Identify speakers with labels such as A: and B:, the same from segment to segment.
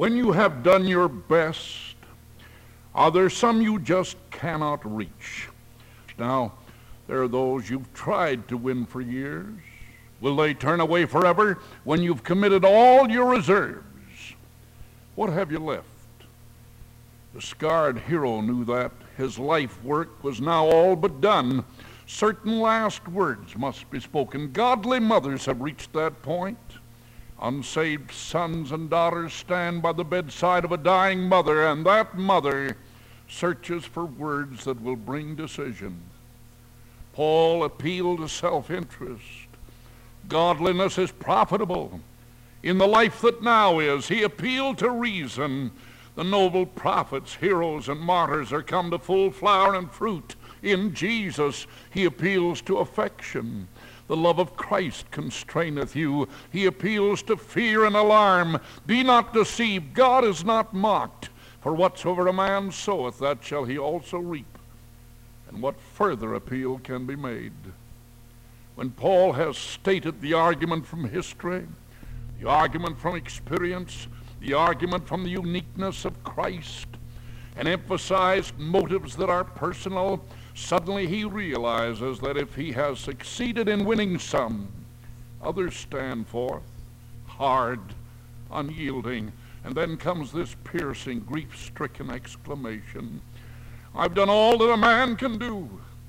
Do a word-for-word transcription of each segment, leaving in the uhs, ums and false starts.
A: When you have done your best, are there some you just cannot reach? Now, there are those you've tried to win for years. Will they turn away forever when you've committed all your reserves? What have you left? The scarred hero knew that. His life work was now all but done. Certain last words must be spoken. Godly mothers have reached that point. Unsaved sons and daughters stand by the bedside of a dying mother, and that mother searches for words that will bring decision. Paul appealed to self-interest. Godliness is profitable. In the life that now is, he appealed to reason. The noble prophets, heroes, and martyrs are come to full flower and fruit. In Jesus, he appeals to affection. The love of Christ constraineth you. He appeals to fear and alarm. Be not deceived. God is not mocked. For whatsoever a man soweth, that shall he also reap. And what further appeal can be made? When Paul has stated the argument from history, the argument from experience, the argument from the uniqueness of Christ, and emphasized motives that are personal, suddenly he realizes that if he has succeeded in winning some, others stand forth, hard, unyielding. And then comes this piercing, grief-stricken exclamation, I've done all that a man can do,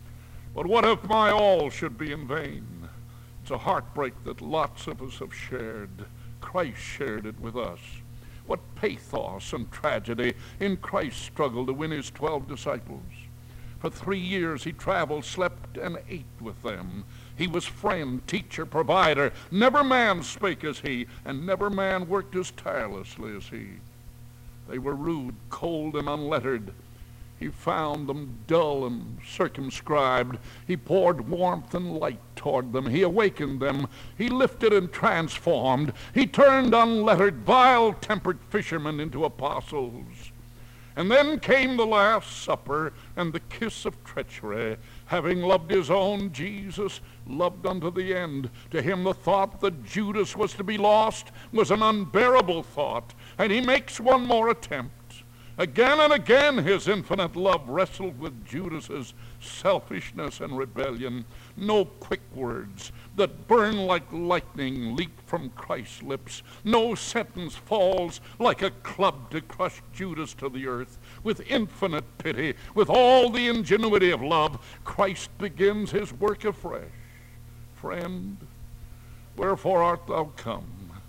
A: but what if my all should be in vain? It's a heartbreak that lots of us have shared. Christ shared it with us. What pathos and tragedy in Christ's struggle to win his twelve disciples. For three years he traveled, slept, and ate with them. He was friend, teacher, provider. Never man spake as he, and never man worked as tirelessly as he. They were rude, cold, and unlettered. He found them dull and circumscribed. He poured warmth and light toward them. He awakened them. He lifted and transformed. He turned unlettered, vile-tempered fishermen into apostles. And then came the Last Supper and the kiss of treachery. Having loved his own, Jesus loved unto the end. To him the thought that Judas was to be lost was an unbearable thought. And he makes one more attempt. Again and again his infinite love wrestled with Judas's selfishness and rebellion. No quick words that burn like lightning leap from Christ's lips. No sentence falls like a club to crush Judas to the earth. With infinite pity, with all the ingenuity of love, Christ begins his work afresh. Friend, wherefore art thou come?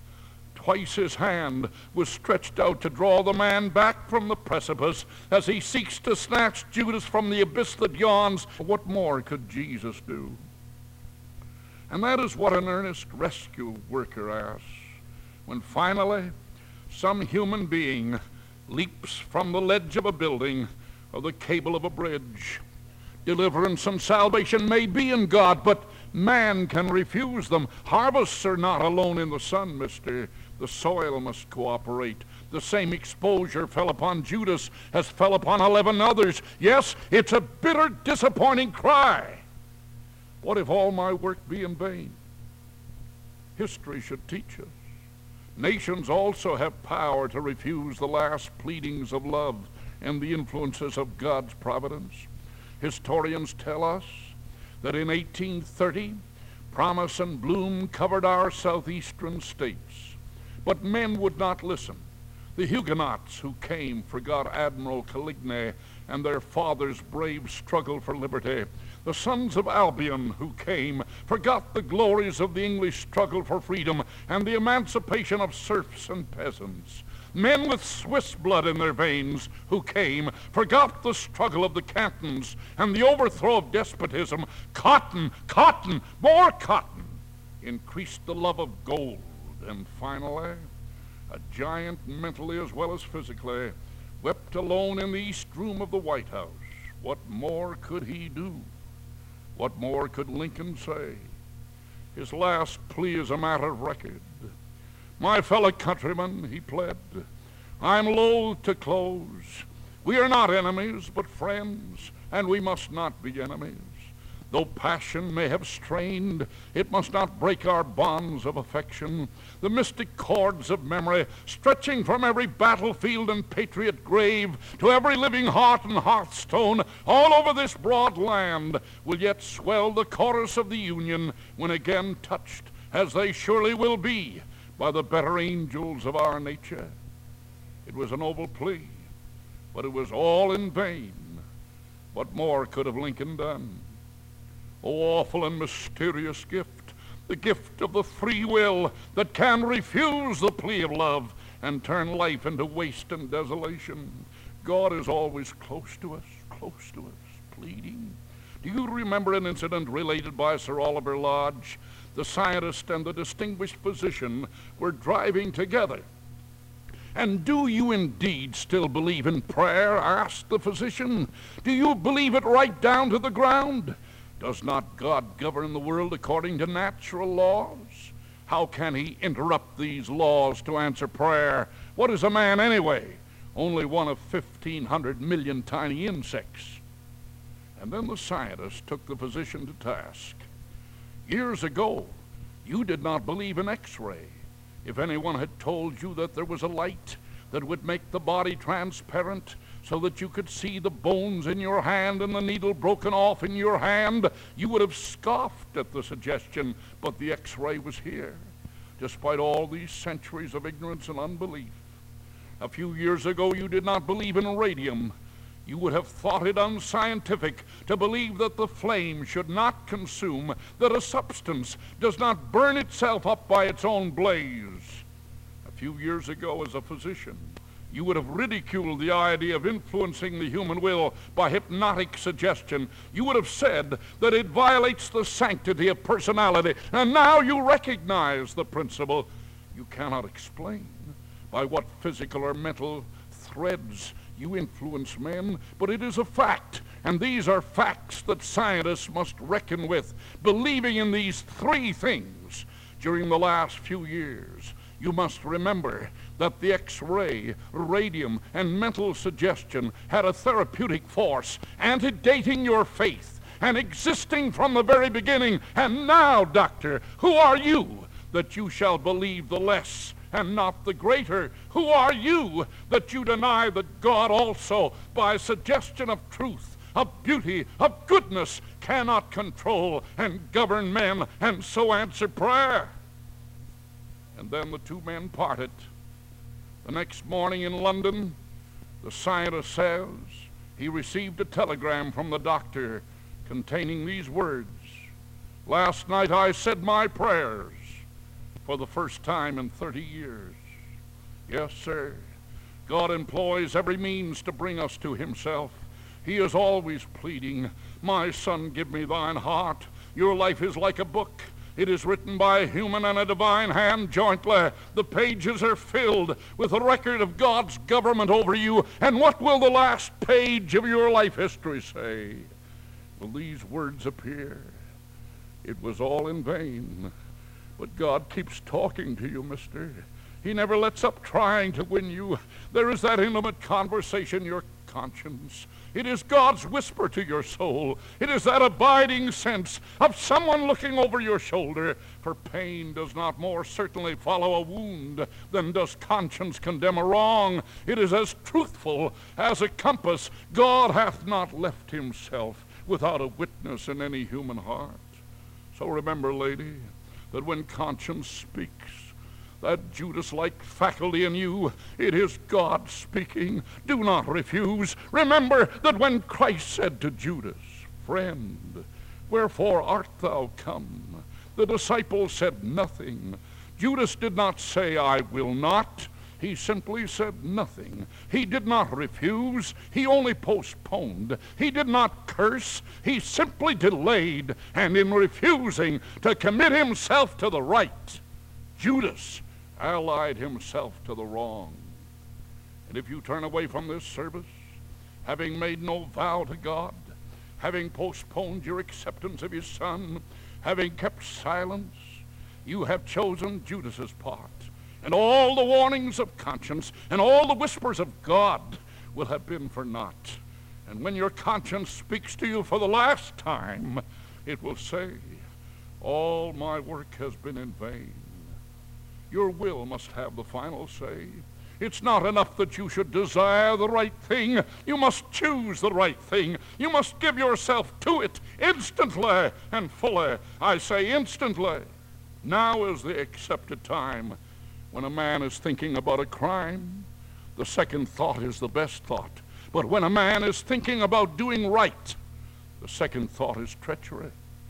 A: Twice his hand was stretched out to draw the man back from the precipice as he seeks to snatch Judas from the abyss that yawns. What more could Jesus do? And that is what an earnest rescue worker asks. When finally some human being leaps from the ledge of a building or the cable of a bridge. Deliverance and salvation may be in God, but man can refuse them. Harvests are not alone in the sun, mister. The soil must cooperate. The same exposure fell upon Judas as fell upon eleven others. Yes, it's a bitter, disappointing cry. What if all my work be in vain? History should teach us. Nations also have power to refuse the last pleadings of love and the influences of God's providence. Historians tell us that in eighteen thirty, promise and bloom covered our southeastern states. But men would not listen. The Huguenots who came forgot Admiral Coligny and their father's brave struggle for liberty. The sons of Albion who came forgot the glories of the English struggle for freedom and the emancipation of serfs and peasants. Men with Swiss blood in their veins who came forgot the struggle of the cantons and the overthrow of despotism. Cotton, cotton, more cotton increased the love of gold. And finally, a giant mentally as well as physically wept alone in the east room of the White House. What more could he do? What more could Lincoln say? His last plea is a matter of record. My fellow countrymen, he pled, I'm loath to close. We are not enemies, but friends, and we must not be enemies. Though passion may have strained, it must not break our bonds of affection. The mystic cords of memory, stretching from every battlefield and patriot grave to every living heart and hearthstone all over this broad land, will yet swell the chorus of the Union when again touched, as they surely will be, by the better angels of our nature. It was a noble plea, but it was all in vain. What more could have Lincoln done? O awful and mysterious gift, the gift of the free will that can refuse the plea of love and turn life into waste and desolation. God is always close to us, close to us, pleading. Do you remember an incident related by Sir Oliver Lodge? The scientist and the distinguished physician were driving together. "And do you indeed still believe in prayer?" asked the physician. "Do you believe it right down to the ground? Does not God govern the world according to natural laws? How can he interrupt these laws to answer prayer? What is a man anyway? Only one of fifteen hundred million tiny insects." And then the scientist took the physician to task. "Years ago, you did not believe in X-ray. If anyone had told you that there was a light that would make the body transparent so that you could see the bones in your hand and the needle broken off in your hand, you would have scoffed at the suggestion, but the X-ray was here, despite all these centuries of ignorance and unbelief. A few years ago, you did not believe in radium. You would have thought it unscientific to believe that the flame should not consume, that a substance does not burn itself up by its own blaze. A few years ago, as a physician, you would have ridiculed the idea of influencing the human will by hypnotic suggestion. You would have said that it violates the sanctity of personality. And now you recognize the principle. You cannot explain by what physical or mental threads you influence men, but it is a fact. And these are facts that scientists must reckon with. Believing in these three things during the last few years, you must remember that the X-ray, radium, and mental suggestion had a therapeutic force, antedating your faith and existing from the very beginning. And now, doctor, who are you that you shall believe the less and not the greater? Who are you that you deny that God also, by suggestion of truth, of beauty, of goodness, cannot control and govern men and so answer prayer? And then the two men parted. The next morning in London, the scientist says he received a telegram from the doctor containing these words: "Last night I said my prayers for the first time in thirty years. Yes, sir, God employs every means to bring us to himself. He is always pleading, "My son, give me thine heart." Your life is like a book. It is written by a human and a divine hand jointly. The pages are filled with a record of God's government over you. And what will the last page of your life history say? Will these words appear? "It was all in vain." But God keeps talking to you, mister. He never lets up trying to win you. There is that intimate conversation, your conscience. It is God's whisper to your soul. It is that abiding sense of someone looking over your shoulder. For pain does not more certainly follow a wound than does conscience condemn a wrong. It is as truthful as a compass. God hath not left himself without a witness in any human heart. So remember, lady, that when conscience speaks, that Judas-like faculty in you, it is God speaking. Do not refuse. Remember that when Christ said to Judas, "Friend, wherefore art thou come?" the disciples said nothing. Judas did not say, "I will not." He simply said nothing. He did not refuse. He only postponed. He did not curse. He simply delayed. And in refusing to commit himself to the right, Judas allied himself to the wrong. And if you turn away from this service, having made no vow to God, having postponed your acceptance of his Son, having kept silence, you have chosen Judas's part. And all the warnings of conscience and all the whispers of God will have been for naught. And when your conscience speaks to you for the last time, it will say, all my work has been in vain. Your will must have the final say. It's not enough that you should desire the right thing. You must choose the right thing. You must give yourself to it instantly and fully. I say instantly. Now is the accepted time. When a man is thinking about a crime, the second thought is the best thought. But when a man is thinking about doing right, the second thought is treachery.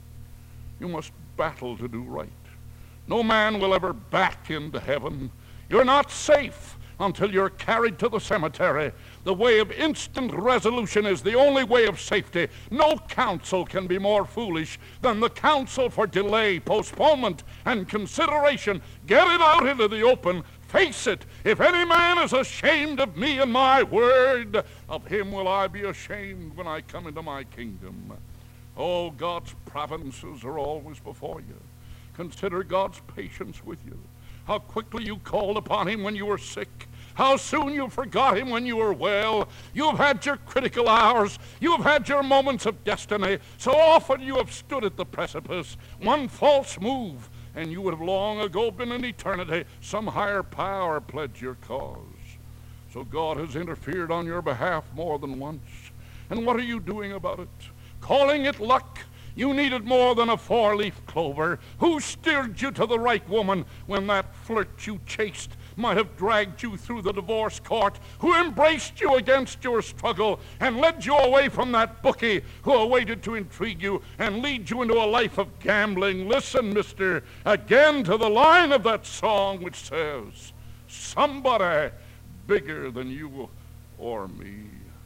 A: You must battle to do right. No man will ever back into heaven. You're not safe until you're carried to the cemetery. The way of instant resolution is the only way of safety. No counsel can be more foolish than the counsel for delay, postponement, and consideration. Get it out into the open. Face it. If any man is ashamed of me and my word, of him will I be ashamed when I come into my kingdom. Oh, God's providences are always before you. Consider God's patience with you. How quickly you called upon him when you were sick. How soon you forgot him when you were well. You've had your critical hours. You've had your moments of destiny. So often you have stood at the precipice. One false move, and you would have long ago been in eternity. Some higher power pledged your cause. So God has interfered on your behalf more than once. And what are you doing about it? Calling it luck? You needed more than a four-leaf clover. Who steered you to the right woman when that flirt you chased might have dragged you through the divorce court? Who embraced you against your struggle and led you away from that bookie who awaited to intrigue you and lead you into a life of gambling? Listen, mister, again to the line of that song which says, somebody bigger than you or me.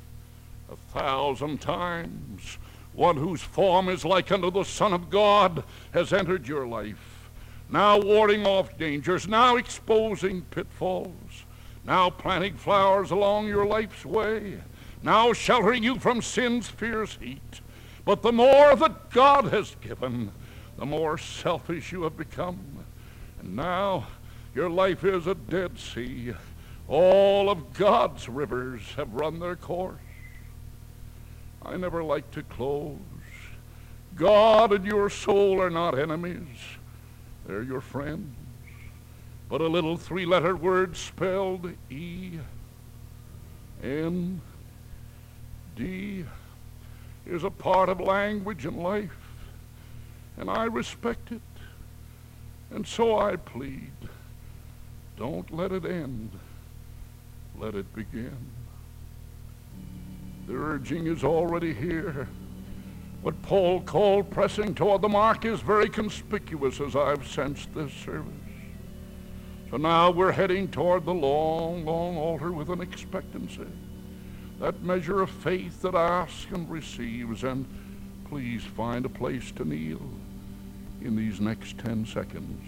A: A thousand times one whose form is like unto the Son of God has entered your life, now warding off dangers, now exposing pitfalls, now planting flowers along your life's way, now sheltering you from sin's fierce heat. But the more that God has given, the more selfish you have become. And now your life is a Dead Sea. All of God's rivers have run their course. I never like to close. God and your soul are not enemies. They're your friends. But a little three-letter word spelled E N D is a part of language and life, and I respect it. And so I plead, don't let it end. Let it begin. The urging is already here. What Paul called pressing toward the mark is very conspicuous as I've sensed this service. So now we're heading toward the long, long altar with an expectancy. That measure of faith that asks and receives. And please find a place to kneel in these next ten seconds.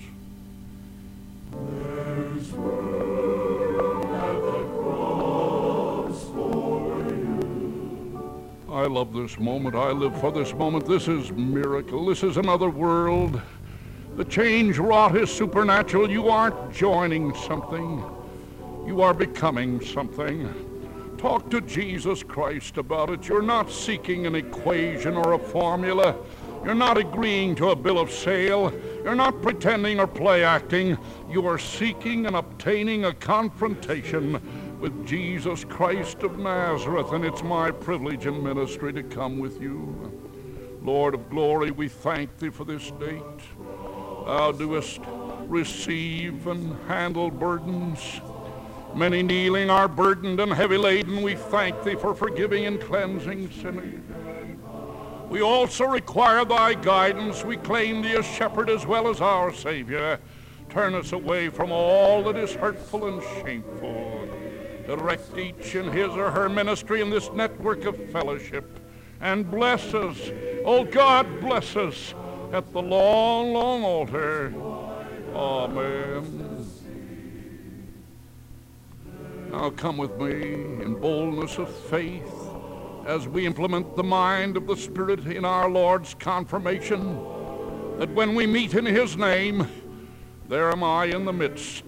A: There's room at the cross for you. I love this moment. I live for this moment. This is miracle. This is another world. The change wrought is supernatural. You aren't joining something. You are becoming something. Talk to Jesus Christ about it. You're not seeking an equation or a formula. You're not agreeing to a bill of sale. You're not pretending or play acting. You are seeking and obtaining a confrontation with Jesus Christ of Nazareth, and it's my privilege and ministry to come with you. Lord of glory, we thank thee for this date. Thou doest receive and handle burdens. Many kneeling are burdened and heavy laden. We thank thee for forgiving and cleansing sinners. We also require thy guidance. We claim thee as shepherd as well as our Savior. Turn us away from all that is hurtful and shameful. Direct each in his or her ministry in this network of fellowship. And bless us, oh God, bless us at the long, long altar. Amen. Now come with me in boldness of faith as we implement the mind of the Spirit in our Lord's confirmation, that when we meet in his name, there am I in the midst.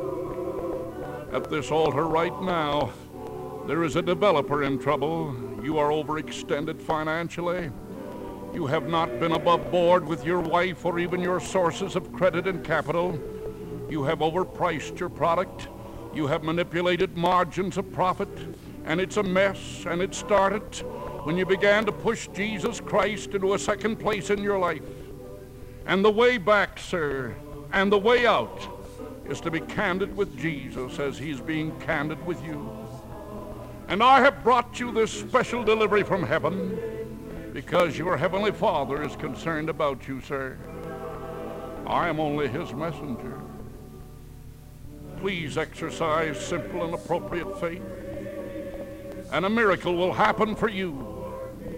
A: At this altar right now, there is a developer in trouble. You are overextended financially. You have not been above board with your wife or even your sources of credit and capital. You have overpriced your product. You have manipulated margins of profit, and it's a mess, and it started when you began to push Jesus Christ into a second place in your life. And the way back, sir, and the way out is to be candid with Jesus as he's being candid with you. And I have brought you this special delivery from heaven because your heavenly Father is concerned about you, sir. I am only his messenger. Please exercise simple and appropriate faith, and a miracle will happen for you.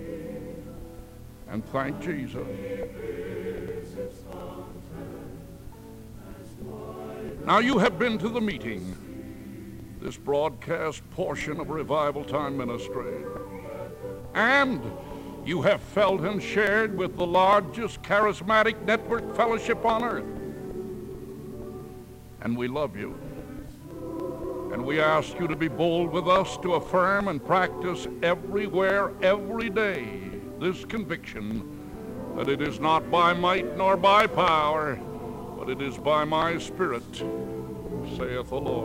A: And thank Jesus. Now, you have been to the meeting, this broadcast portion of Revival Time Ministry, and you have felt and shared with the largest charismatic network fellowship on earth. And we love you. And we ask you to be bold with us to affirm and practice everywhere, every day, this conviction that it is not by might nor by power, but it is by my Spirit, saith the Lord.